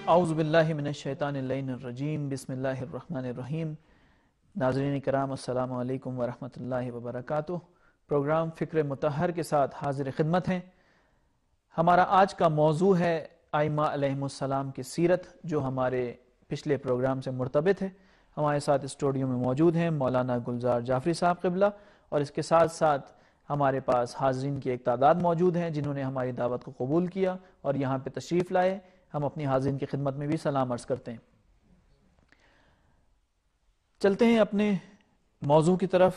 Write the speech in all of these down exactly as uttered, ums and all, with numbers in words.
اعوذ باللہ من الشیطان اللعین الرجیم بسم اللہ الرحمن الرحیم۔ ناظرین کرام السلام علیکم ورحمۃ اللہ وبرکاتہ۔ پروگرام فکر مطہر کے ساتھ حاضر خدمت ہیں۔ ہمارا آج کا موضوع ہے ائمہ علیہم السلام کی سیرت، جو ہمارے پچھلے پروگرام سے مرتبط ہے۔ ہمارے ساتھ اسٹوڈیو میں موجود ہیں مولانا گلزار جعفری صاحب قبلہ، اور اس کے ساتھ ساتھ ہمارے پاس حاضرین کی ایک تعداد موجود ہیں جنہوں نے ہماری دعوت کو قبول کیا اور یہاں پہ تشریف لائے۔ ہم اپنی حاضرین کی خدمت میں بھی سلام عرض کرتے ہیں۔ چلتے ہیں اپنے موضوع کی طرف۔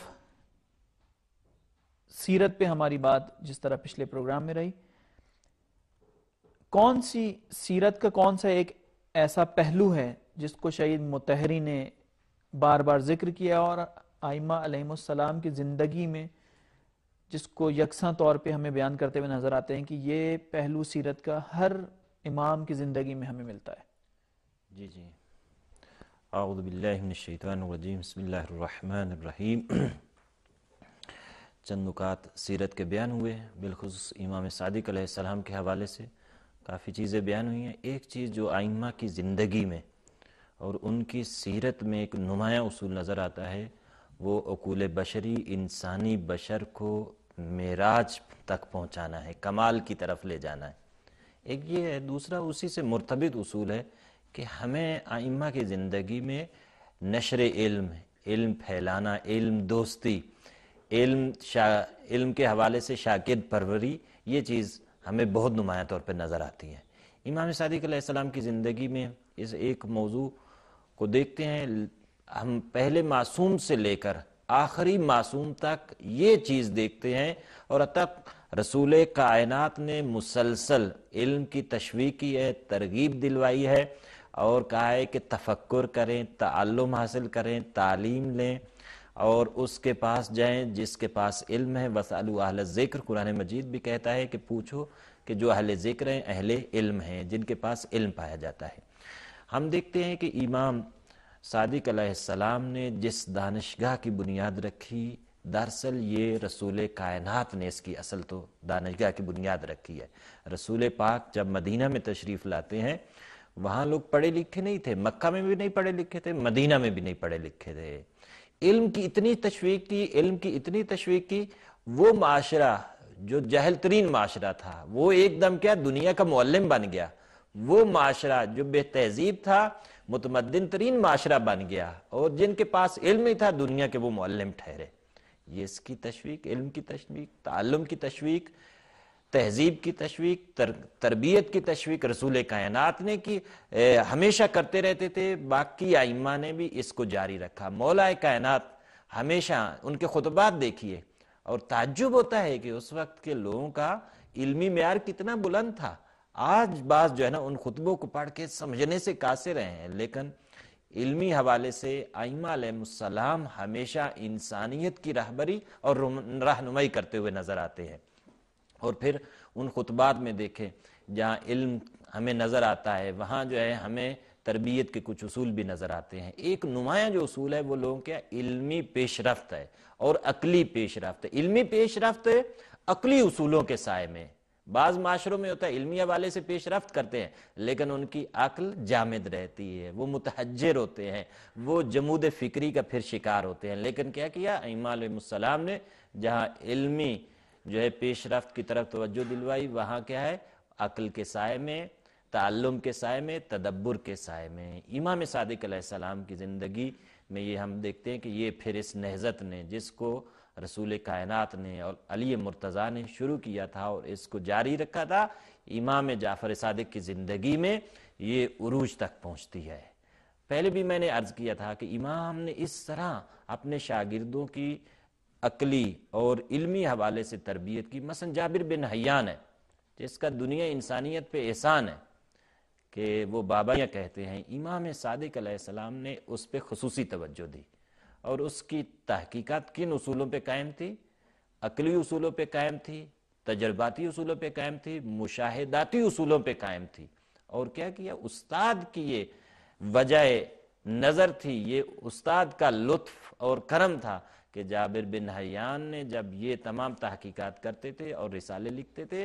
سیرت پہ ہماری بات جس طرح پچھلے پروگرام میں رہی، کون سی سیرت کا کون سا ایک ایسا پہلو ہے جس کو شہید مطہری نے بار بار ذکر کیا اور ائمہ علیہم السلام کی زندگی میں جس کو یکساں طور پہ ہمیں بیان کرتے ہوئے نظر آتے ہیں کہ یہ پہلو سیرت کا ہر امام کی زندگی میں ہمیں ملتا ہے؟ جی جی اعوذ باللہ من الشیطان الرجیم بسم اللہ الرحمن الرحیم۔ چند نکات سیرت کے بیان ہوئے، بالخصوص امام صادق علیہ السلام کے حوالے سے کافی چیزیں بیان ہوئی ہیں۔ ایک چیز جو ائمہ کی زندگی میں اور ان کی سیرت میں ایک نمایاں اصول نظر آتا ہے، وہ عقول بشری، انسانی بشر کو معراج تک پہنچانا ہے، کمال کی طرف لے جانا ہے۔ ایک یہ ہے، دوسرا اسی سے مرتبط اصول ہے کہ ہمیں ائمہ کی زندگی میں نشر علم، علم پھیلانا، علم دوستی، علم شا علم کے حوالے سے شاگرد پروری، یہ چیز ہمیں بہت نمایاں طور پر نظر آتی ہے۔ امام صادق علیہ السلام کی زندگی میں اس ایک موضوع کو دیکھتے ہیں، ہم پہلے معصوم سے لے کر آخری معصوم تک یہ چیز دیکھتے ہیں، اور تک رسول کائنات نے مسلسل علم کی تشویق کی ہے، ترغیب دلوائی ہے، اور کہا ہے کہ تفکر کریں، تعلم حاصل کریں، تعلیم لیں اور اس کے پاس جائیں جس کے پاس علم ہے۔ وَاسْأَلُوا أَهْلَ الذِّكْرِ، قرآن مجید بھی کہتا ہے کہ پوچھو کہ جو اہل ذکر ہیں، اہل علم ہیں، جن کے پاس علم پایا جاتا ہے۔ ہم دیکھتے ہیں کہ امام صادق علیہ السلام نے جس دانشگاہ کی بنیاد رکھی، دراصل یہ رسول کائنات نے اس کی اصل تو دانشگاہ کی بنیاد رکھی ہے۔ رسول پاک جب مدینہ میں تشریف لاتے ہیں، وہاں لوگ پڑھے لکھے نہیں تھے، مکہ میں بھی نہیں پڑھے لکھے تھے، مدینہ میں بھی نہیں پڑھے لکھے تھے۔ علم کی اتنی تشویق کی، علم کی اتنی تشویق کی، وہ معاشرہ جو جہل ترین معاشرہ تھا، وہ ایک دم کیا دنیا کا معلم بن گیا۔ وہ معاشرہ جو بے تہذیب تھا، متمدن ترین معاشرہ بن گیا، اور جن کے پاس علم نہیں تھا، دنیا کے وہ معلم ٹھہرے۔ یہ اس کی تشویق، علم کی تشویق، تعلم کی تشویق، تہذیب کی تشویق، تر تربیت کی تشویق رسول کائنات نے کی، ہمیشہ کرتے رہتے تھے۔ باقی ائمہ نے بھی اس کو جاری رکھا۔ مولا کائنات ہمیشہ ان کے خطبات دیکھیے، اور تعجب ہوتا ہے کہ اس وقت کے لوگوں کا علمی معیار کتنا بلند تھا۔ آج بعض جو ہے نا ان خطبوں کو پڑھ کے سمجھنے سے قاصر ہیں، لیکن علمی حوالے سے ائمہ علیہ السلام ہمیشہ انسانیت کی رہبری اور رہنمائی کرتے ہوئے نظر آتے ہیں۔ اور پھر ان خطبات میں دیکھیں جہاں علم ہمیں نظر آتا ہے، وہاں جو ہے ہمیں تربیت کے کچھ اصول بھی نظر آتے ہیں۔ ایک نمایاں جو اصول ہے وہ لوگوں کے علمی پیش رفت ہے اور عقلی پیش رفت ہے۔ علمی پیش رفت عقلی اصولوں کے سائے میں، بعض معاشروں میں ہوتا ہے علمی حوالے سے پیش رفت کرتے ہیں لیکن ان کی عقل جامد رہتی ہے، وہ متحجر ہوتے ہیں، وہ جمود فکری کا پھر شکار ہوتے ہیں۔ لیکن کیا کیا ائمہ علیہ السلام نے؟ جہاں علمی جو ہے پیش رفت کی طرف توجہ دلوائی، وہاں کیا ہے؟ عقل کے سائے میں، تعلم کے سائے میں، تدبر کے سائے میں۔ امام صادق علیہ السلام کی زندگی میں یہ ہم دیکھتے ہیں کہ یہ پھر اس نہضت نے، جس کو رسول کائنات نے اور علی مرتضیٰ نے شروع کیا تھا اور اس کو جاری رکھا تھا، امام جعفر صادق کی زندگی میں یہ عروج تک پہنچتی ہے۔ پہلے بھی میں نے عرض کیا تھا کہ امام نے اس طرح اپنے شاگردوں کی عقلی اور علمی حوالے سے تربیت کی۔ مثلا جابر بن حیان ہے جس کا دنیا انسانیت پہ احسان ہے کہ وہ بابا کہتے ہیں، امام صادق علیہ السلام نے اس پہ خصوصی توجہ دی، اور اس کی تحقیقات کن اصولوں پہ قائم تھی؟ عقلی اصولوں پہ قائم تھی، تجرباتی اصولوں پہ قائم تھی، مشاہداتی اصولوں پہ قائم تھی۔ اور کیا کیا؟ استاد کی یہ وجہ نظر تھی، یہ استاد کا لطف اور کرم تھا کہ جابر بن حیان نے جب یہ تمام تحقیقات کرتے تھے اور رسالے لکھتے تھے،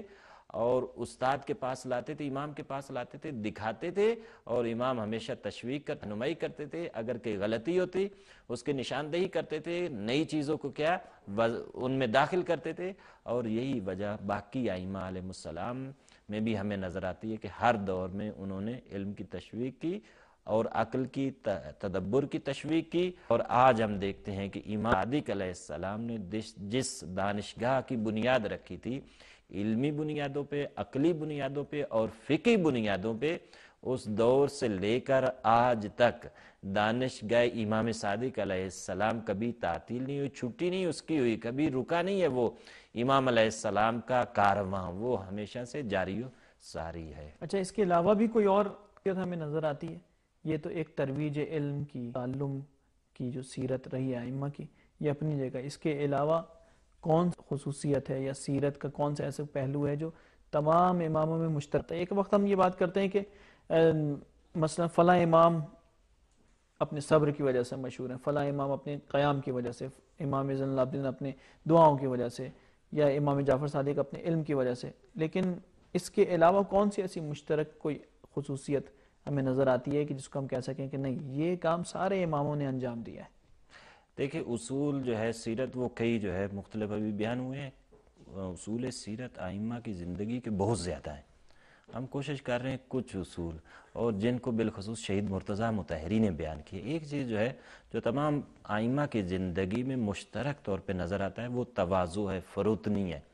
اور استاد کے پاس لاتے تھے، امام کے پاس لاتے تھے، دکھاتے تھے، اور امام ہمیشہ تشویق کر رہنمائی کرتے تھے، اگر کوئی غلطی ہوتی اس کے نشاندہی کرتے تھے، نئی چیزوں کو کیا ان میں داخل کرتے تھے. اور یہی وجہ باقی ائمہ علیہ السلام میں بھی ہمیں نظر آتی ہے کہ ہر دور میں انہوں نے علم کی تشویق کی اور عقل کی تدبر کی تشویق کی. اور آج ہم دیکھتے ہیں کہ امام صادق علیہ السلام نے جس دانشگاہ کی بنیاد رکھی تھی، علمی بنیادوں پہ، عقلی بنیادوں پہ اور فقہی بنیادوں پہ، اس دور سے لے کر آج تک دانشگاہ امام صادق علیہ السلام کبھی تعطیل نہیں ہوئی، چھٹی نہیں اس کی ہوئی، کبھی رکا نہیں ہے. وہ امام علیہ السلام کا کارواں وہ ہمیشہ سے جاری و ساری ہے. اچھا، اس کے علاوہ بھی کوئی اور چیز ہمیں نظر آتی ہے؟ یہ تو ایک ترویج علم کی، تعلم کی جو سیرت رہی ہے ائمہ کی، یہ اپنی جگہ. اس کے علاوہ کون خصوصیت ہے یا سیرت کا کون سا ایسا پہلو ہے جو تمام اماموں میں مشترک ہے؟ ایک وقت ہم یہ بات کرتے ہیں کہ مثلا فلاں امام اپنے صبر کی وجہ سے مشہور ہیں، فلاں امام اپنے قیام کی وجہ سے، امام زین العابدین اپنے دعاؤں کی وجہ سے، یا امام جعفر صادق اپنے علم کی وجہ سے. لیکن اس کے علاوہ کون سی ایسی مشترک کوئی خصوصیت ہمیں نظر آتی ہے کہ جس کو ہم کہہ سکیں کہ نہیں، یہ کام سارے اماموں نے انجام دیا ہے؟ دیکھیں، اصول جو ہے سیرت وہ کئی جو ہے مختلف ابھی بیان ہوئے ہیں. اصول سیرت ائمہ کی زندگی کے بہت زیادہ ہیں. ہم کوشش کر رہے ہیں کچھ اصول، اور جن کو بالخصوص شہید مرتضیٰ مطہری نے بیان کیے. ایک چیز جو ہے جو تمام ائمہ کی زندگی میں مشترک طور پہ نظر آتا ہے، وہ تواضع ہے، فروتنی ہے.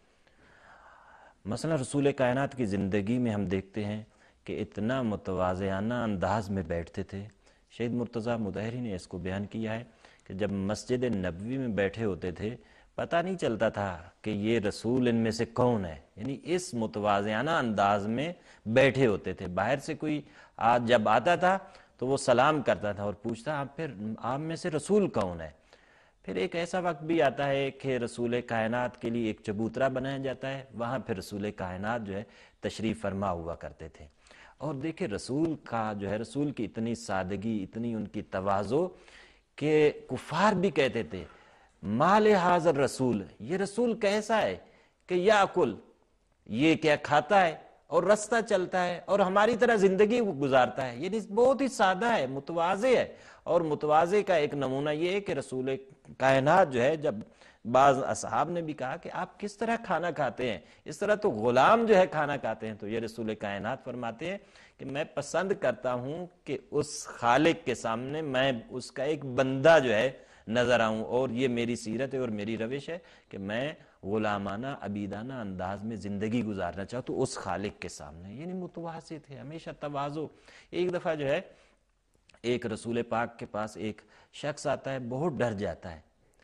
مثلا رسول کائنات کی زندگی میں ہم دیکھتے ہیں کہ اتنا متواضعانہ انداز میں بیٹھتے تھے. شہید مرتضیٰ مطہری نے اس کو بیان کیا ہے کہ جب مسجد نبوی میں بیٹھے ہوتے تھے، پتہ نہیں چلتا تھا کہ یہ رسول ان میں سے کون ہے. یعنی اس متواضعانہ انداز میں بیٹھے ہوتے تھے. باہر سے کوئی آج جب آتا تھا تو وہ سلام کرتا تھا اور پوچھتا آپ پھر آپ میں سے رسول کون ہے. پھر ایک ایسا وقت بھی آتا ہے کہ رسول کائنات کے لیے ایک چبوترا بنایا جاتا ہے، وہاں پھر رسول کائنات جو ہے تشریف فرما ہوا کرتے تھے. اور دیکھیں رسول کا جو ہے، رسول کی اتنی سادگی، اتنی ان کی تواضع کہ کفار بھی کہتے تھے مال حاضر رسول، یہ رسول کیسا ہے کہ یاکل، یہ کیا کھاتا ہے اور رستہ چلتا ہے اور ہماری طرح زندگی گزارتا ہے. یہ بہت ہی سادہ ہے، متواضع ہے. اور متواضع کا ایک نمونہ یہ ہے کہ رسول کائنات جو ہے، جب بعض اصحاب نے بھی کہا کہ آپ کس طرح کھانا کھاتے ہیں، اس طرح تو غلام جو ہے کھانا کھاتے ہیں، تو یہ رسول کائنات فرماتے ہیں کہ میں پسند کرتا ہوں کہ اس خالق کے سامنے میں اس کا ایک بندہ جو ہے نظر آؤں. اور یہ میری سیرت ہے اور میری روش ہے کہ میں غلامانہ عبیدانہ انداز میں زندگی گزارنا چاہوں تو اس خالق کے سامنے. یعنی متواضع تھے، ہمیشہ تواضع. ایک دفعہ جو ہے ایک رسول پاک کے پاس ایک شخص آتا ہے، بہت ڈر جاتا ہے،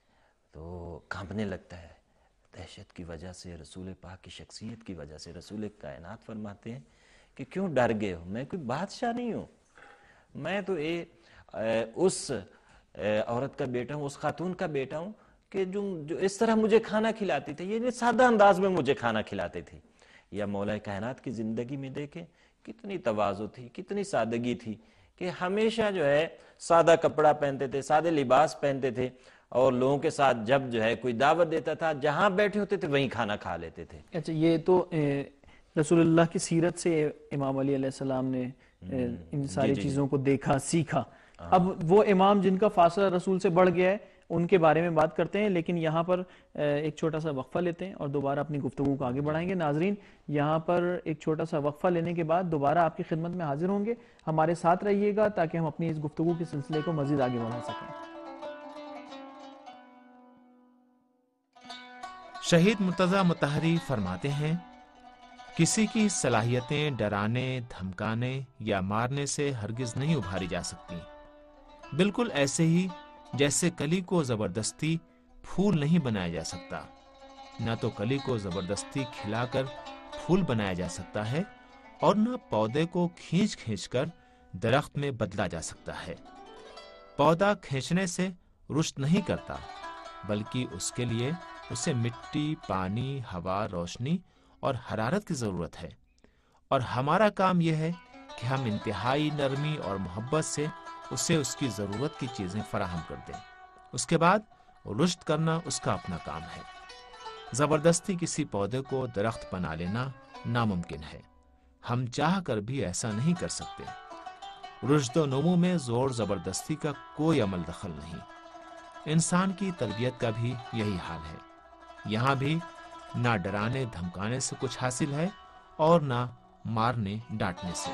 تو کانپنے لگتا ہے دہشت کی وجہ سے، رسول پاک کی شخصیت کی وجہ سے. رسول کائنات فرماتے ہیں کہ کیوں ڈر گئے ہو؟ میں کوئی بادشاہ نہیں ہوں، میں تو اے اس عورت کا بیٹا ہوں، اس خاتون کا بیٹا ہوں کہ جو جو اس طرح مجھے کھانا کھلاتی تھی، یعنی سادہ انداز میں مجھے کھانا کھلاتے تھے. یا مولا کائنات کی زندگی میں دیکھیں کتنی تواضع تھی، کتنی سادگی تھی کہ ہمیشہ جو ہے سادہ کپڑا پہنتے تھے، سادے لباس پہنتے تھے، اور لوگوں کے ساتھ جب جو ہے کوئی دعوت دیتا تھا جہاں بیٹھے ہوتے تھے وہیں کھانا کھا لیتے تھے. اچھا، یہ تو رسول اللہ کی سیرت سے امام علی علیہ السلام نے ان ساری چیزوں کو دیکھا، سیکھا. اب وہ امام جن کا فاصلہ رسول سے بڑھ گیا ہے ان کے بارے میں بات کرتے ہیں، لیکن یہاں پر ایک چھوٹا سا وقفہ لیتے ہیں اور دوبارہ اپنی گفتگو کو آگے بڑھائیں گے. ناظرین، یہاں پر ایک چھوٹا سا وقفہ لینے کے بعد دوبارہ آپ کی خدمت میں حاضر ہوں گے. ہمارے ساتھ رہیے گا تاکہ ہم اپنی اس گفتگو کے سلسلے کو مزید آگے بڑھا سکیں. شہید مرتضیٰ مطہری فرماتے ہیں، کسی کی صلاحیتیں ڈرانے، دھمکانے یا مارنے سے ہرگز نہیں ابھاری جا سکتی. بالکل ایسے ہی جیسے کلی کو زبردستی پھول نہیں بنایا جا سکتا، نہ تو کلی کو زبردستی کھلا کر پھول بنایا جا سکتا ہے، اور نہ پودے کو کھینچ کھینچ کر درخت میں بدلا جا سکتا ہے. پودا کھینچنے سے رشد نہیں کرتا، بلکہ اس کے لیے اسے مٹی، پانی، ہوا، روشنی اور حرارت کی ضرورت ہے. اور ہمارا کام یہ ہے کہ ہم انتہائی نرمی اور محبت سے اسے اس کی ضرورت کی چیزیں فراہم کر دیں. اس کے بعد رشد کرنا اس کا اپنا کام ہے. زبردستی کسی پودے کو درخت بنا لینا नामुमकिन है। हम चाह कर भी ऐसा नहीं कर सकते। रुश्द नमो में जोर जबरदस्ती का कोई अमल दखल नहीं। इंसान की तरबियत का भी यही हाल है। यहाँ भी ना डराने धमकाने से कुछ हासिल है और ना मारने डांटने से।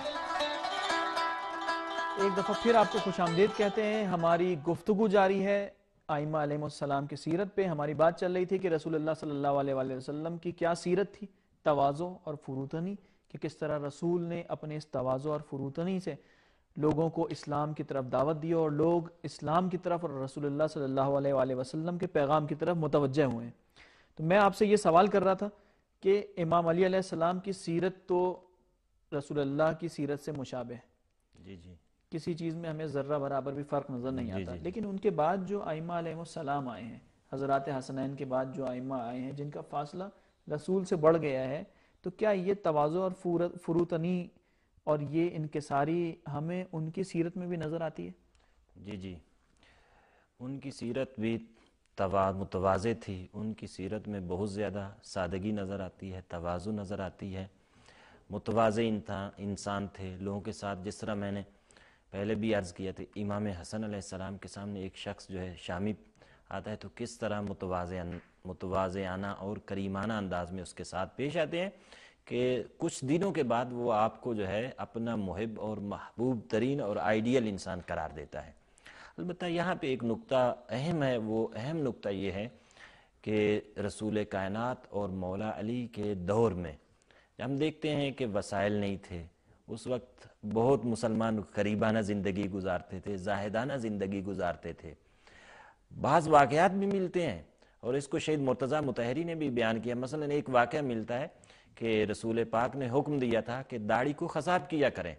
एक दफ़ा फिर आपको खुशामदीद कहते हैं। हमारी गुफ्तगू जारी है आइम्मा अलैहिमुस्सलाम की सीरत पे। हमारी बात चल रही थी कि रसूलुल्लाह सल्लल्लाहु अलैहि वसल्लम की क्या सीरत थी, तवाज़ो और फुरूतनी, कि किस तरह रसूल ने अपने इस तवाज़ो और फुरूतनी से लोगों को इस्लाम की तरफ दावत दी और लोग इस्लाम की तरफ और रसूलुल्लाह सल्लल्लाहु अलैहि वसल्लम के पैगाम की तरफ मुतवज्जह हुए। तो मैं आपसे ये सवाल कर रहा था कि इमाम अली अलैहिस्सलाम की सीरत तो रसूलुल्लाह की सीरत से मुशाबह है, जी जी, किसी चीज़ में हमें ज़र्रा बराबर भी फ़र्क नज़र नहीं जी, आता। जी। लेकिन उनके बाद जो आइम्मा अलैहिमुस्सलाम आए हैं, हज़रात हसनैन के बाद जो आइम्मा आए हैं जिनका फासला रसूल से बढ़ गया है, तो क्या ये तवाज़ो और फुर- फुरूतनी और ये इनकिसारी हमें उनकी सीरत में भी नज़र आती है? जी जी, उनकी सीरत भी तवा मुतवाज़े थी। उनकी सीरत में बहुत ज़्यादा सादगी नज़र आती है, तवाज़ु नज़र आती है। मुतवाज़े इंसान थे लोगों के साथ। जिस तरह मैंने पहले भी अर्ज़ किया था, इमाम हसन अलैहिस्सलाम के सामने एक शख्स जो है शामी आता है तो किस तरह मुतवाज़े मुतवाज़ियाना और करीमाना अंदाज में उसके साथ पेश आते हैं कि कुछ दिनों के बाद वो आपको जो है अपना मुहिब और महबूब तरीन और आइडियल इंसान करार देता है। अलबत्ता यहाँ पे एक नुक्ता अहम है। वो अहम नुक्ता ये है कि रसूल कायनात और मौला अली के दौर में हम देखते हैं कि वसाइल नहीं थे। उस वक्त बहुत मुसलमान करीबाना ज़िंदगी गुजारते थे, जाहिदाना ज़िंदगी गुजारते थे। बाज़ वाक़यात भी मिलते हैं और इसको शहीद मुर्तज़ा मुतहरी ने भी बयान किया। मसलन एक वाक़या मिलता है कि रसूल पाक ने हुक्म दिया था कि दाढ़ी को ख़साब किया करें।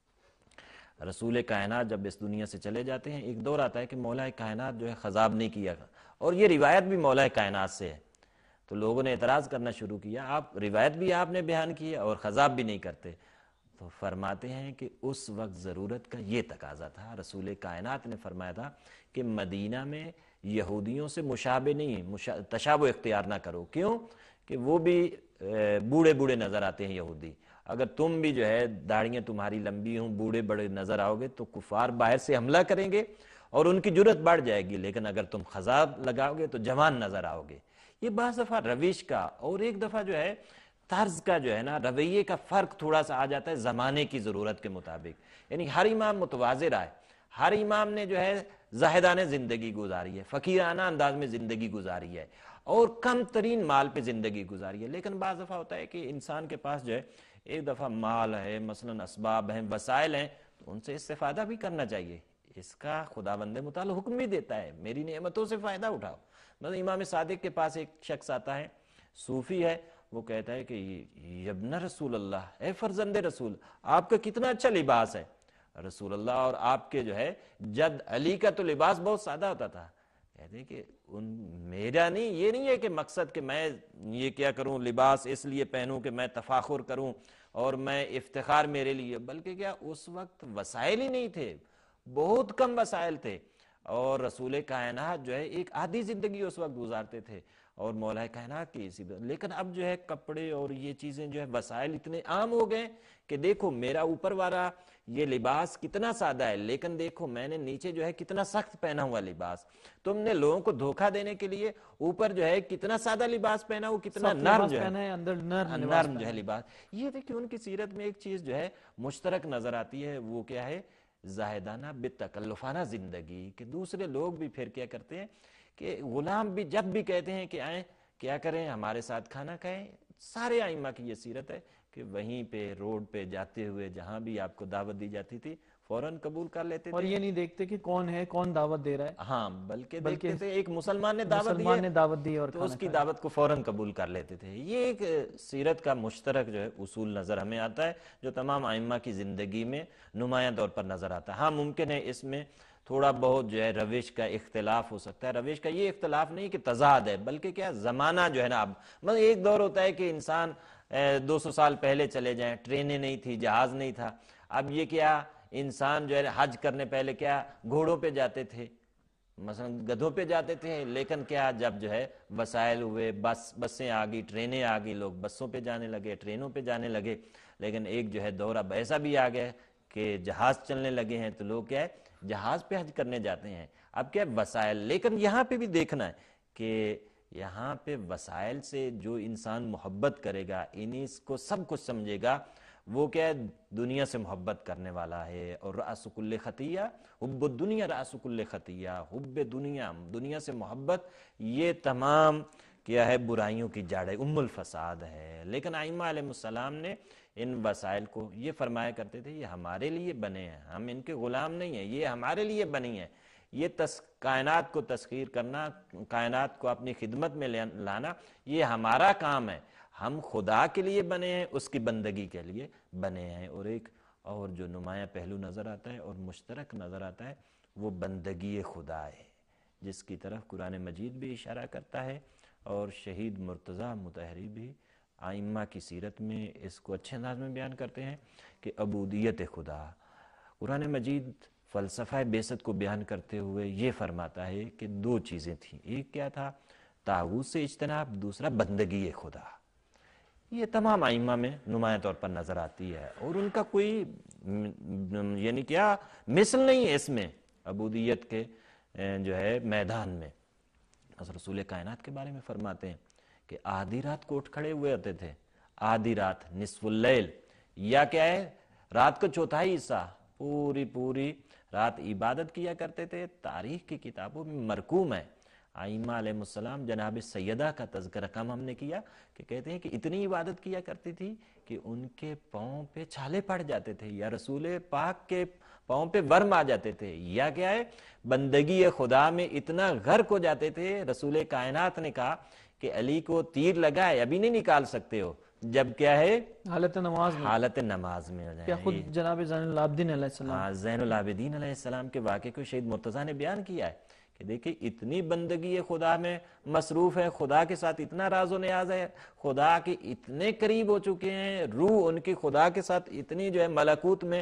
रसूल कायनात जब इस दुनिया से चले जाते हैं, एक दौर आता है कि मौला कायनात जो है ख़साब नहीं किया, और ये रिवायत भी मौला कायनात से है। तो लोगों ने एतराज़ करना शुरू किया, आप रिवायत भी आपने बयान की है और ख़साब भी नहीं करते। तो फरमाते हैं कि उस वक्त ज़रूरत का ये तकाजा था। रसूल कायनात ने फरमाया था कि मदीना में यहूदियों से मुशाबे नहीं, तशाबुह इख्तियार ना करो। क्यों? कि वो भी बूढ़े बूढ़े नज़र आते हैं यहूदी। अगर तुम भी जो है दाढ़ियाँ तुम्हारी लंबी हों, बूढ़े बड़े नज़र आओगे तो कुफार बाहर से हमला करेंगे और उनकी जुर्रत बढ़ जाएगी। लेकिन अगर तुम ख़ज़ाब लगाओगे तो जवान नज़र आओगे। ये बाज़ दफ़ा रविश का और एक दफ़ा जो है तर्ज का जो है ना रवैये का फ़र्क थोड़ा सा आ जाता है ज़माने की ज़रूरत के मुताबिक। यानी हर इमाम मुतवाज़िर आए, हर इमाम ने जो है ज़ाहिदाने ज़िंदगी गुजारी है, फ़कीराना अंदाज में ज़िंदगी गुजारी है और कम तरीन माल पे ज़िंदगी गुजारी है। लेकिन बाज़ दफ़ा होता है कि इंसान के पास जो है एक दफ़ा माल है, मसलन असबाब हैं, वसाइल हैं, तो उनसे इस्तेफ़ादा भी करना चाहिए। इसका खुदावंद मुताल हुक्म भी देता है, मेरी नेमतों से फ़ायदा उठाओ। मतलब इमाम सादिक के पास एक शख्स आता है, सूफ़ी है, वो कहता है कि यब्न रसूल अल्लाह, ए फर्जंदे रसूल, आपका कितना अच्छा लिबास है। रसूल अल्लाह और आपके जो है जद अली का तो लिबास बहुत सादा होता था। कहते कि उन मेरा नहीं, ये नहीं है कि मकसद कि मैं ये क्या करूं, लिबास इसलिए पहनूं कि मैं तफाखुर करूं और मैं इफ्तिखार मेरे लिए, बल्कि क्या उस वक्त वसाइल ही नहीं थे, बहुत कम वसाइल थे और रसूल कायनात जो है एक आधी जिंदगी उस वक्त गुजारते थे और मौला कायनात की इसी। लेकिन अब जो है कपड़े और ये चीज़ें जो है वसाइल इतने आम हो गए कि देखो मेरा ऊपर वाला ये लिबास कितना सादा है, लेकिन देखो मैंने नीचे जो है कितना सख्त पहना हुआ लिबास। तुमने लोगों को धोखा देने के लिए ऊपर जो है कितना सादा लिबास पहना हो, कितना नर्म जो है, अंदर नर्म नर्म जो है लिबास। ये देखिए उनकी सीरत में एक चीज जो है मुश्तरक नजर आती है, वो क्या है, जाहिदाना बेतकल्लुफाना जिंदगी। कि दूसरे लोग भी फिर क्या करते हैं कि गुलाम भी जब भी कहते हैं कि आए क्या करें, हमारे साथ खाना खाएं। सारे आइम्मा की ये सीरत है कि वहीं पे रोड पे जाते हुए जहां भी आपको दावत दी जाती थी फौरन कबूल कर लेते और थे। ये नहीं देखते कि कौन है, कौन दावत दे रहा है। हाँ, बल्कि बल्कि देखते थे एक मुसलमान ने दावत दी मुसलमान है ने दावत दी और तो खाना उसकी खाया। दावत को फौरन कबूल कर लेते थे। ये एक सीरत का मुश्तरक जो है उसूल नजर हमें आता है जो तमाम आइम्मा की जिंदगी में नुमायां तौर पर नजर आता है। हाँ, मुमकिन है इसमें थोड़ा बहुत जो है रविश का इख्तिलाफ हो सकता है। रविश का ये इख्तिलाफ नहीं कि तजाद है, बल्कि क्या जमाना जो है ना, अब मतलब एक दौर होता है कि इंसान दो सौ साल पहले चले जाएं, ट्रेनें नहीं थी, जहाज नहीं था। अब ये क्या इंसान जो है हज करने पहले क्या घोड़ों पे जाते थे, مثلا گدھوں پہ جاتے تھے، لیکن کیا جب جو ہے وسائل ہوئے، بس بسیں آ گئی، ٹرینیں آ گئی، لوگ بسوں پہ جانے لگے، ٹرینوں پہ جانے لگے، لیکن ایک جو ہے دور اب ایسا بھی آ گیا کہ جہاز چلنے لگے ہیں تو لوگ کیا ہے جہاز پہ حج کرنے جاتے ہیں۔ اب کیا ہے وسائل، لیکن یہاں پہ بھی دیکھنا ہے کہ یہاں پہ وسائل سے جو انسان محبت کرے گا، انہیں کو سب کچھ سمجھے گا، وہ کیا ہے دنیا سے محبت کرنے والا ہے۔ اور رأس کل خطیہ حب الدنیا، رأس کل خطیہ حب دنیا، دنیا سے محبت یہ تمام کیا ہے برائیوں کی جڑ ہے، ام الفساد ہے۔ لیکن ائمہ علیہ السلام نے ان وسائل کو یہ فرمایا کرتے تھے یہ ہمارے لیے بنے ہیں، ہم ان کے غلام نہیں ہیں، یہ ہمارے لیے بنی ہیں۔ یہ تس کائنات کو تسخیر کرنا، کائنات کو اپنی خدمت میں لانا، یہ ہمارا کام ہے۔ ہم خدا کے لیے بنے ہیں، اس کی بندگی کے لیے بنے ہیں۔ اور ایک اور جو نمایاں پہلو نظر آتا ہے اور مشترک نظر آتا ہے وہ بندگی خدا ہے، جس کی طرف قرآن مجید بھی اشارہ کرتا ہے، اور شہید مرتضیٰ مطہری بھی ائمہ کی سیرت میں اس کو اچھے انداز میں بیان کرتے ہیں کہ عبودیت خدا۔ قرآن مجید فلسفہ بعثت کو بیان کرتے ہوئے یہ فرماتا ہے کہ دو چیزیں تھیں، ایک کیا تھا طاغوت سے اجتناب، دوسرا بندگی خدا۔ یہ تمام ائمہ میں نمایاں طور پر نظر آتی ہے، اور ان کا کوئی یعنی کیا مثل نہیں ہے اس میں عبودیت کے جو ہے میدان میں۔ حضرت رسول کائنات کے بارے میں فرماتے ہیں کہ آدھی رات کو اٹھ کھڑے ہوئے ہوتے تھے، آدھی رات نصف اللیل، یا کیا ہے رات کا چوتھائی حصہ پوری پوری رات عبادت کیا کرتے تھے۔ تاریخ کی کتابوں میں مرقوم ہے، ائمہ علیہ السلام جناب سیدہ کا تذکرہ کم ہم نے کیا کہ کہتے ہیں کہ اتنی عبادت کیا کرتی تھی کہ ان کے پاؤں پہ چھالے پڑ جاتے تھے، یا رسول پاک کے پاؤں پہ ورم آ جاتے تھے، یا کیا ہے بندگی خدا میں اتنا غرق ہو جاتے تھے۔ رسول کائنات نے کہا کہ علی کو تیر لگا ہے ابھی نہیں نکال سکتے ہو، جب کیا ہے حالت نماز میں حالت نماز میں ہو جائے۔ کیا خود جناب زین العابدین علیہ السلام ہاں زین العابدین علیہ السلام کے واقعے کو شہید مرتضیٰ نے بیان کیا ہے کہ دیکھیں اتنی بندگی خدا میں مصروف ہے، خدا کے ساتھ اتنا راز و نیاز ہے، خدا کے اتنے قریب ہو چکے ہیں، روح ان کی خدا کے ساتھ اتنی جو ہے ملکوت میں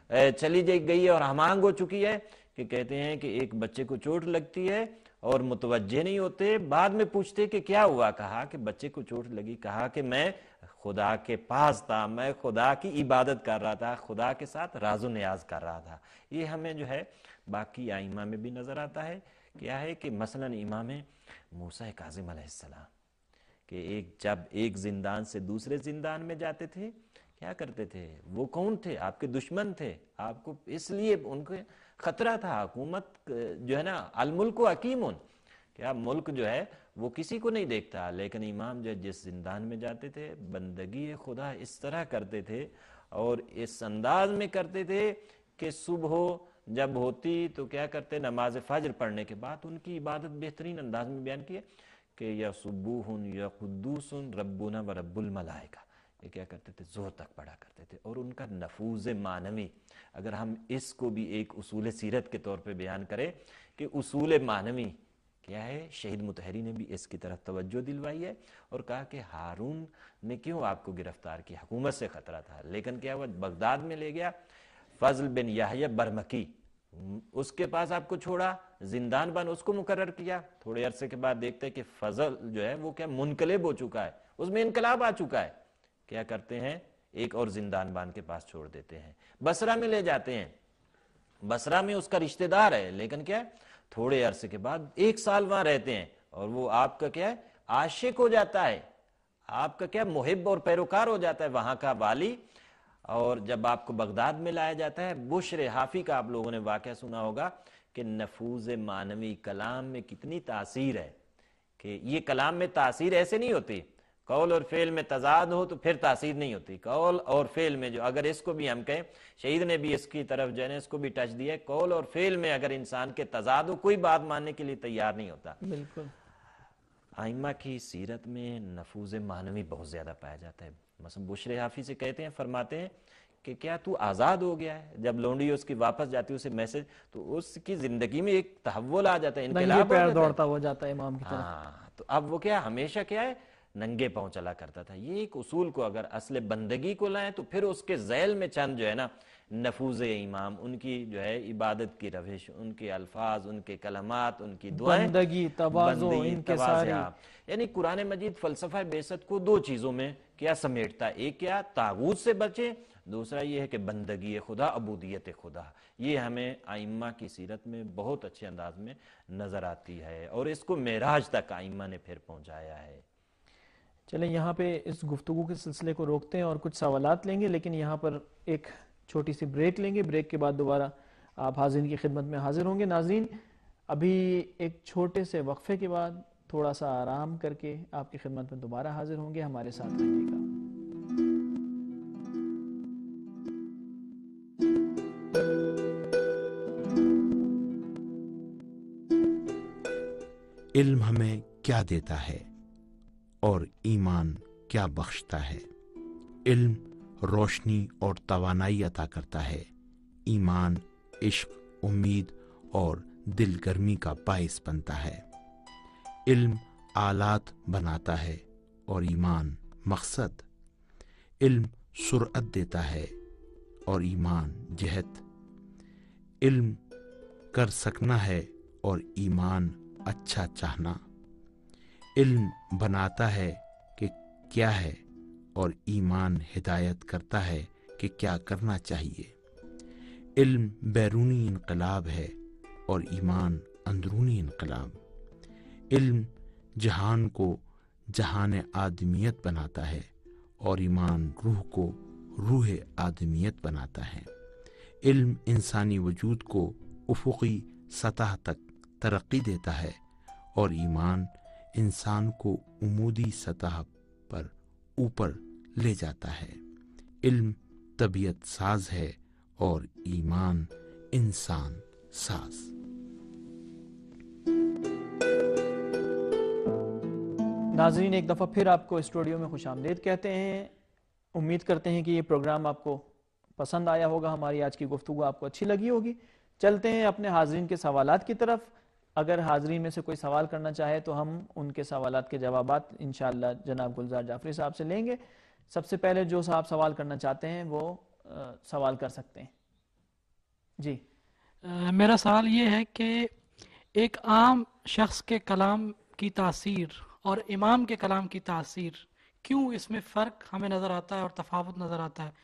چلی گئی ہے اور ہمانگ ہو چکی ہے کہ کہتے ہیں کہ ایک بچے کو چوٹ لگتی ہے اور متوجہ نہیں ہوتے، بعد میں پوچھتے کہ کیا ہوا، کہا کہ بچے کو چوٹ لگی، کہا کہ میں خدا کے پاس تھا، میں خدا کی عبادت کر رہا تھا، خدا کے ساتھ راز و نیاز کر رہا تھا۔ یہ ہمیں جو ہے باقی ائمہ میں بھی نظر آتا ہے۔ کیا ہے کہ مثلا امام موسیٰ کاظم علیہ السلام کہ ایک جب ایک زندان سے دوسرے زندان میں جاتے تھے کیا کرتے تھے، وہ کون تھے، آپ کے دشمن تھے، آپ کو اس لیے ان کو خطرہ تھا، حکومت جو ہے نا الملک حکیم، کیا ملک جو ہے وہ کسی کو نہیں دیکھتا، لیکن امام جو جس زندان میں جاتے تھے بندگی خدا اس طرح کرتے تھے اور اس انداز میں کرتے تھے کہ صبح ہو جب ہوتی تو کیا کرتے، نماز فجر پڑھنے کے بعد ان کی عبادت بہترین انداز میں بیان کی ہے کہ یا سبوح یا قدوس ربنا و رب الملائکہ، یہ کیا کرتے تھے زہر تک پڑھا کرتے تھے۔ اور ان کا نفوذ معنوی، اگر ہم اس کو بھی ایک اصول سیرت کے طور پہ بیان کریں کہ اصول معنوی کیا ہے، شہید مطہری نے بھی اس کی طرف توجہ دلوائی ہے اور کہا کہ ہارون نے کیوں آپ کو گرفتار کیا، حکومت سے خطرہ تھا، لیکن کیا ہوا بغداد میں لے گیا، فضل بن یحییٰ برمکی اس کے پاس آپ کو چھوڑا، زندان بند اس کو مقرر کیا، تھوڑے عرصے کے بعد دیکھتے ہیں کہ فضل جو ہے وہ کیا منقلب ہو چکا ہے، اس میں انقلاب آ چکا ہے، کیا کرتے ہیں ایک اور زندان بان کے پاس چھوڑ دیتے ہیں، بصرہ میں لے جاتے ہیں، بصرہ میں اس کا رشتہ دار ہے، لیکن کیا تھوڑے عرصے کے بعد ایک سال وہاں رہتے ہیں اور وہ آپ کا کیا ہے عاشق ہو جاتا ہے، آپ کا کیا محب اور پیروکار ہو جاتا ہے وہاں کا والی۔ اور جب آپ کو بغداد میں لایا جاتا ہے، بشر حافی کا آپ لوگوں نے واقعہ سنا ہوگا کہ نفوذ معنوی کلام میں کتنی تاثیر ہے، کہ یہ کلام میں تاثیر ایسے نہیں ہوتی، قول اور فعل میں تضاد ہو تو پھر تاثیر نہیں ہوتی، قول اور فعل میں جو اگر اس کو بھی ہم کہیں، شہید نے بھی اس کی طرف جو ہے اس کو بھی ٹچ دیا ہے، قول اور فعل میں اگر انسان کے تضاد ہو کوئی بات ماننے کے لیے تیار نہیں ہوتا۔ بالکل ائمہ کی سیرت میں نفوذ معنوی بہت زیادہ پایا جاتا ہے۔ مثلا بشر حافی سے کہتے ہیں، فرماتے ہیں کہ کیا تو آزاد ہو گیا ہے، جب لونڈی اس کی واپس جاتی ہے اسے میسج، تو اس کی زندگی میں ایک تحول آ جاتا ہے، انقلاب آ پیر جاتا ہے، دوڑتا ہو جاتا ہے امام کی طرف۔ ہاں تو اب وہ کیا ہمیشہ کیا ہے ننگے پاؤں چلا کرتا تھا. یہ ایک اصول کو اگر اصل بندگی کو لائیں تو پھر اس کے ذیل میں چند جو ہے نا نفوذ امام، ان کی جو ہے عبادت کی روش، ان کے الفاظ، ان کے کلمات، ان کی دعائیں، بندگی، تواضع، ان کے ساری، یعنی قرآن مجید فلسفہ بعثت کو دو چیزوں میں کیا سمیٹتا ہے، ایک کیا طاغوت سے بچے، دوسرا یہ ہے کہ بندگی خدا، عبودیت خدا. یہ ہمیں ائمہ کی سیرت میں بہت اچھے انداز میں نظر آتی ہے اور اس کو معراج تک ائمہ نے پھر پہنچایا ہے. چلیں یہاں پہ اس گفتگو کے سلسلے کو روکتے ہیں اور کچھ سوالات لیں گے، لیکن یہاں پر ایک چھوٹی سی بریک لیں گے. بریک کے بعد دوبارہ آپ حاضرین کی خدمت میں حاضر ہوں گے. ناظرین ابھی ایک چھوٹے سے وقفے کے بعد تھوڑا سا آرام کر کے آپ کی خدمت میں دوبارہ حاضر ہوں گے. ہمارے ساتھ رہیے گا. علم ہمیں کیا دیتا ہے اور ایمان کیا بخشتا ہے؟ علم روشنی اور توانائی عطا کرتا ہے، ایمان عشق، امید اور دل گرمی کا باعث بنتا ہے. علم آلات بناتا ہے اور ایمان مقصد. علم سرعت دیتا ہے اور ایمان جہت. علم کر سکنا ہے اور ایمان اچھا چاہنا. علم بناتا ہے کہ کیا ہے اور ایمان ہدایت کرتا ہے کہ کیا کرنا چاہیے. علم بیرونی انقلاب ہے اور ایمان اندرونی انقلاب. علم جہان کو جہان آدمیت بناتا ہے اور ایمان روح کو روح آدمیت بناتا ہے. علم انسانی وجود کو افقی سطح تک ترقی دیتا ہے اور ایمان انسان کو عمودی سطح پر اوپر لے جاتا ہے. علم طبیعت ساز ہے اور ایمان انسان ساز. ناظرین ایک دفعہ پھر آپ کو اسٹوڈیو میں خوش آمدید کہتے ہیں. امید کرتے ہیں کہ یہ پروگرام آپ کو پسند آیا ہوگا، ہماری آج کی گفتگو آپ کو اچھی لگی ہوگی. چلتے ہیں اپنے حاضرین کے سوالات کی طرف. اگر حاضرین میں سے کوئی سوال کرنا چاہے تو ہم ان کے سوالات کے جوابات انشاءاللہ جناب گلزار جعفری صاحب سے لیں گے. سب سے پہلے جو صاحب سوال کرنا چاہتے ہیں وہ سوال کر سکتے ہیں. جی میرا سوال یہ ہے کہ ایک عام شخص کے کلام کی تاثیر اور امام کے کلام کی تاثیر کیوں اس میں فرق ہمیں نظر آتا ہے اور تفاوت نظر آتا ہے؟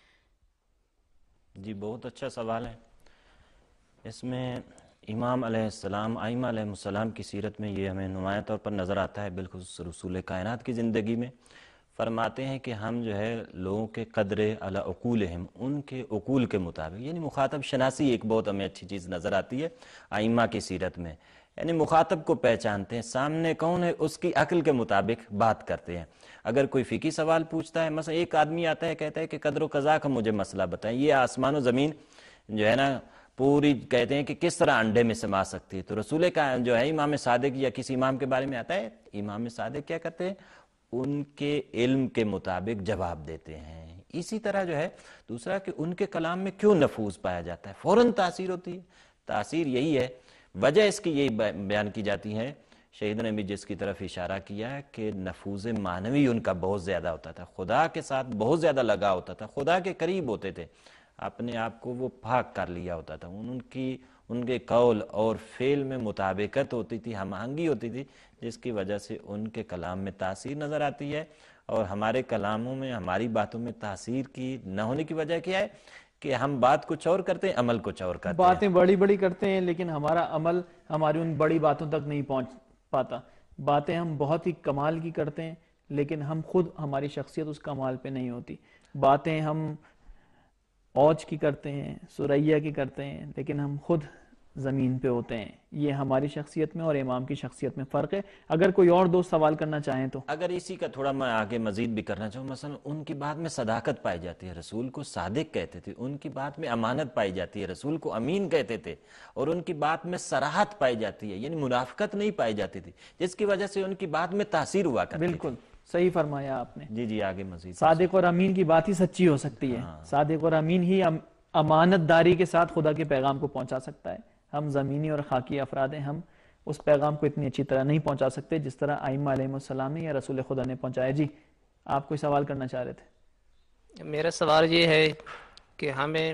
جی بہت اچھا سوال ہے. اس میں امام علیہ السلام، ائمہ علیہ السلام کی سیرت میں یہ ہمیں نمایاں طور پر نظر آتا ہے. بالکل رسول کائنات کی زندگی میں فرماتے ہیں کہ ہم جو ہے لوگوں کے قدر علی عقولہم، ان کے عقول کے مطابق، یعنی مخاطب شناسی ایک بہت ہمیں اچھی چیز نظر آتی ہے ائمہ کی سیرت میں. یعنی مخاطب کو پہچانتے ہیں، سامنے کون ہے اس کی عقل کے مطابق بات کرتے ہیں. اگر کوئی فقہی سوال پوچھتا ہے، مثلا ایک آدمی آتا ہے کہتا ہے کہ قدر و قضا کا مجھے مسئلہ بتائیں، یہ آسمان و زمین جو ہے نا پوری کہتے ہیں کہ کس طرح انڈے میں سما سکتی ہے، تو رسول کا جو ہے امام صادق یا کسی امام کے بارے میں آتا ہے، امام صادق کیا کرتے ہیں، ان کے علم کے مطابق جواب دیتے ہیں. اسی طرح جو ہے دوسرا کہ ان کے کلام میں کیوں نفوذ پایا جاتا ہے، فوراً تاثیر ہوتی ہے. تاثیر یہی ہے، وجہ اس کی یہی بیان کی جاتی ہے، شہید نے بھی جس کی طرف اشارہ کیا ہے کہ نفوذ معنوی ان کا بہت زیادہ ہوتا تھا، خدا کے ساتھ بہت زیادہ لگا ہوتا تھا، خدا کے قریب ہوتے تھے، اپنے آپ کو وہ پاک کر لیا ہوتا تھا. ان کی ان کے قول اور فعل میں مطابقت ہوتی تھی، ہم آہنگی ہوتی تھی، جس کی وجہ سے ان کے کلام میں تاثیر نظر آتی ہے. اور ہمارے کلاموں میں، ہماری باتوں میں تاثیر کی نہ ہونے کی وجہ کیا ہے کہ ہم بات کچھ اور کرتے ہیں، عمل کچھ اور کرتے ہیں. باتیں بڑی بڑی کرتے ہیں لیکن ہمارا عمل ہماری ان بڑی باتوں تک نہیں پہنچ پاتا. باتیں ہم بہت ہی کمال کی کرتے ہیں لیکن ہم خود، ہماری شخصیت اس کمال پہ نہیں ہوتی. باتیں ہم اوج کی کرتے ہیں، سریا کی کرتے ہیں، لیکن ہم خود زمین پہ ہوتے ہیں. یہ ہماری شخصیت میں اور امام کی شخصیت میں فرق ہے. اگر کوئی اور دوست سوال کرنا چاہیں تو. اگر اسی کا تھوڑا میں آگے مزید بھی کرنا چاہوں، مثلا ان کی بات میں صداقت پائی جاتی ہے، رسول کو صادق کہتے تھے. ان کی بات میں امانت پائی جاتی ہے، رسول کو امین کہتے تھے. اور ان کی بات میں صراحت پائی جاتی ہے، یعنی منافقت نہیں پائی جاتی تھی، جس کی وجہ سے ان کی بات میں تاثیر ہوا کرتی. بالکل صحیح فرمایا آپ نے. جی جی آگے مزید. صادق اور امین کی بات ہی سچی ہو سکتی ہے. صادق اور امین ہی امانت داری کے ساتھ خدا کے پیغام کو پہنچا سکتا ہے. ہم زمینی اور خاکی افراد ہیں، ہم اس پیغام کو اتنی اچھی طرح نہیں پہنچا سکتے جس طرح ائمہ علیہ السلام نے یا رسول خدا نے پہنچایا. جی آپ کوئی سوال کرنا چاہ رہے تھے؟ میرا سوال یہ ہے کہ ہمیں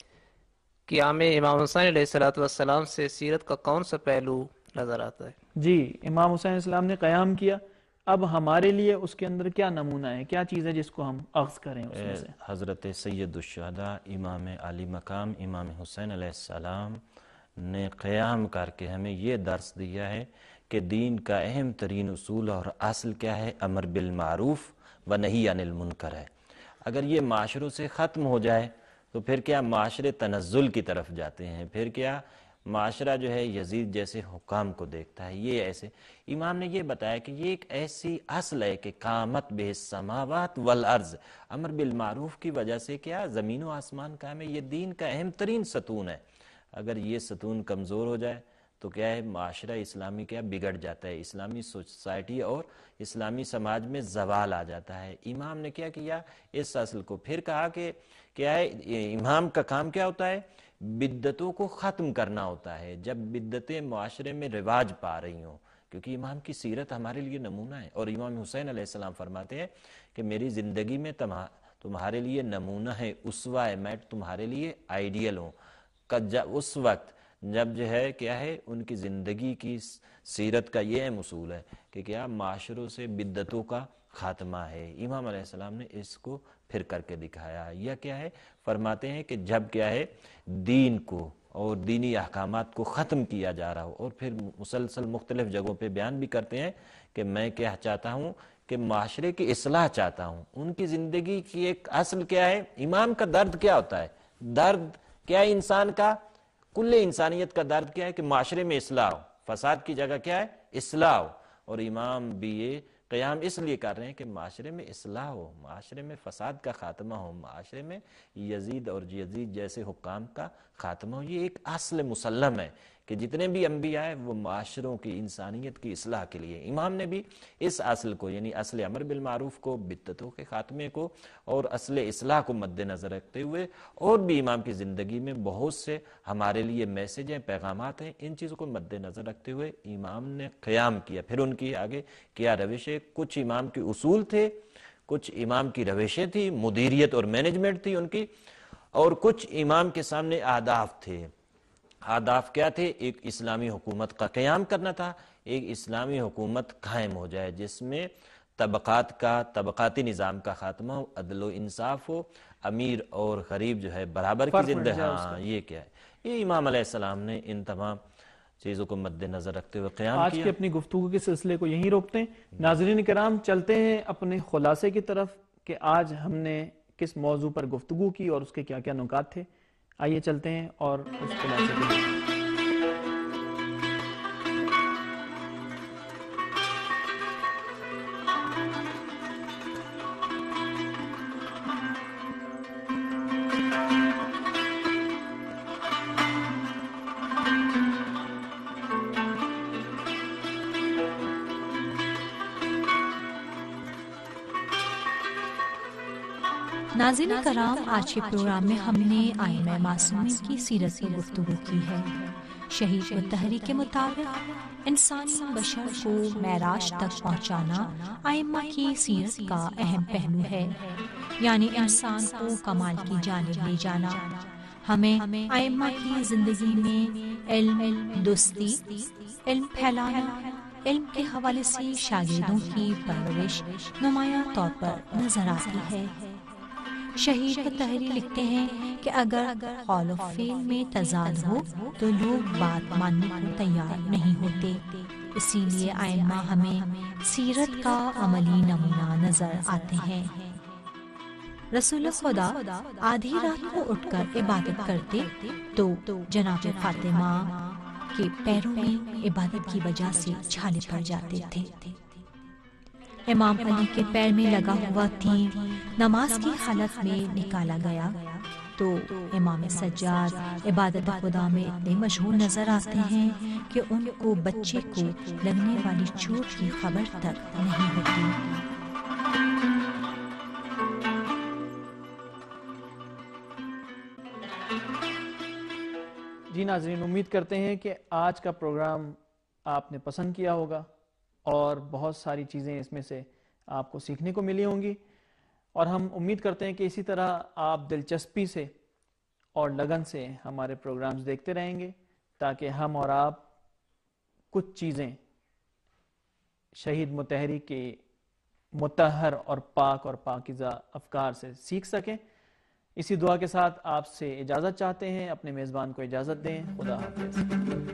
قیام امام حسین علیہ الصلوۃ والسلام سے سیرت کا کون سا پہلو نظر آتا ہے؟ جی امام حسین علیہ السلام نے قیام کیا، اب ہمارے لیے اس کے اندر کیا نمونہ ہے، کیا چیز ہے جس کو ہم اخذ کریں اس میں سے؟ حضرت سید الشہداء امام علی مقام امام حسین علیہ السلام نے قیام کر کے ہمیں یہ درس دیا ہے کہ دین کا اہم ترین اصول اور اصل کیا ہے؟ امر بالمعروف و نہی عن المنکر ہے. اگر یہ معاشروں سے ختم ہو جائے تو پھر کیا معاشرے تنزل کی طرف جاتے ہیں، پھر کیا معاشرہ جو ہے یزید جیسے حکام کو دیکھتا ہے. یہ ایسے امام نے یہ بتایا کہ یہ ایک ایسی اصل ہے کہ قامت بہ السماوات والارض، امر بالمعروف کی وجہ سے کیا زمین و آسمان قائم ہے. یہ دین کا اہم ترین ستون ہے. اگر یہ ستون کمزور ہو جائے تو کیا ہے معاشرہ اسلامی کیا بگڑ جاتا ہے، اسلامی سوسائٹی اور اسلامی سماج میں زوال آ جاتا ہے. امام نے کیا کیا اس اصل کو پھر کہا کہ کیا ہے امام کا کام کیا ہوتا ہے؟ بدعتوں کو ختم کرنا ہوتا ہے. جب بدعتیں معاشرے میں رواج پا رہی ہوں، کیونکہ امام کی سیرت ہمارے لیے نمونہ ہے، اور امام حسین علیہ السلام فرماتے ہیں کہ میری زندگی میں تمہارے لیے نمونہ ہے، اسوہ ہے، میں تمہارے لیے آئیڈیل ہوں. اس وقت جب جو ہے کیا ہے ان کی زندگی کی سیرت کا یہ اہم اصول ہے کہ کیا معاشروں سے بدعتوں کا خاتمہ ہے. امام علیہ السلام نے اس کو پھر کر کے دکھایا. یا کیا ہے فرماتے ہیں کہ جب کیا ہے دین کو اور دینی احکامات کو ختم کیا جا رہا ہو، اور پھر مسلسل مختلف جگہوں پہ بیان بھی کرتے ہیں کہ میں کیا چاہتا ہوں کہ معاشرے کی اصلاح چاہتا ہوں. ان کی زندگی کی ایک اصل کیا ہے؟ امام کا درد کیا ہوتا ہے؟ درد کیا ہے انسان کا؟ کل انسانیت کا درد کیا ہے کہ معاشرے میں اصلاح ہو، فساد کی جگہ کیا ہے؟ اصلاح ہو. اور امام بھی یہ قیام اس لیے کر رہے ہیں کہ معاشرے میں اصلاح ہو، معاشرے میں فساد کا خاتمہ ہو، معاشرے میں یزید اور یزید جیسے حکام کا خاتمہ ہو. یہ ایک اصل مسلم ہے کہ جتنے بھی انبیاء ہیں وہ معاشروں کی انسانیت کی اصلاح کے لیے. امام نے بھی اس اصل کو یعنی اصل امر بالمعروف کو، بدعتوں کے خاتمے کو اور اصل اصلاح کو مد نظر رکھتے ہوئے، اور بھی امام کی زندگی میں بہت سے ہمارے لیے میسج ہیں، پیغامات ہیں، ان چیزوں کو مد نظر رکھتے ہوئے امام نے قیام کیا. پھر ان کی آگے کیا روشیں، کچھ امام کے اصول تھے، کچھ امام کی روشیں تھی، مدیریت اور مینجمنٹ تھی ان کی، اور کچھ امام کے سامنے اہداف تھے. اہداف کیا تھے؟ ایک اسلامی حکومت کا قیام کرنا تھا، ایک اسلامی حکومت قائم ہو جائے جس میں طبقات کا طبقاتی نظام کا خاتمہ ہو، عدل و انصاف ہو، امیر اور غریب جو ہے برابر کی زندگی. ہاں یہ کیا ہے؟ یہ امام علیہ السلام نے ان تمام چیزوں کو مد نظر رکھتے ہوئے قیام آج کیا. کی اپنی گفتگو کے سلسلے کو یہیں روکتے ہیں. ناظرین کرام چلتے ہیں اپنے خلاصے کی طرف کہ آج ہم نے کس موضوع پر گفتگو کی اور اس کے کیا کیا نکات تھے. آئیے چلتے ہیں اور اس خلاصے کو دیکھتے ہیں. ناظرین کرام آج کے پروگرام میں ہم نے ائمہ معصومین کی سیرت پر گفتگو کی ہے. شہید مطہری کے مطابق انسانی بشر کو معراج تک پہنچانا ائمہ کی سیرت کا اہم پہلو ہے، یعنی انسان کو کمال کی جانب لے جانا. ہمیں ائمہ کی زندگی میں علم، دوستی، علم پھیلانا، علم کے حوالے سے شاگردوں کی پرورش نمایاں طور پر نظر آتی ہے. شہید مطہری لکھتے ہیں کہ اگر قول و فعل میں تضاد ہو تو لوگ بات ماننے کو تیار نہیں ہوتے. اسی لیے ائمہ ہمیں سیرت کا عملی نمونہ نظر آتے ہیں. رسول خدا آدھی رات کو اٹھ کر عبادت کرتے تو جناب فاطمہ کے پیروں میں عبادت کی وجہ سے چھالے پڑ جاتے تھے. امام علی کے پیر میں لگا ہوا تیر نماز کی حالت میں نکالا گیا تو امام سجاد عبادت خدا میں اتنے مشغول نظر آتے ہیں کہ ان کو بچے کو لگنے والی چوٹ کی خبر تک نہیں ہوتی. جی ناظرین، امید کرتے ہیں کہ آج کا پروگرام آپ نے پسند کیا ہوگا اور بہت ساری چیزیں اس میں سے آپ کو سیکھنے کو ملی ہوں گی، اور ہم امید کرتے ہیں کہ اسی طرح آپ دلچسپی سے اور لگن سے ہمارے پروگرامز دیکھتے رہیں گے تاکہ ہم اور آپ کچھ چیزیں شہید مطہری کے مطہر اور پاک اور پاکیزہ افکار سے سیکھ سکیں۔ اسی دعا کے ساتھ آپ سے اجازت چاہتے ہیں، اپنے میزبان کو اجازت دیں۔ خدا حافظ۔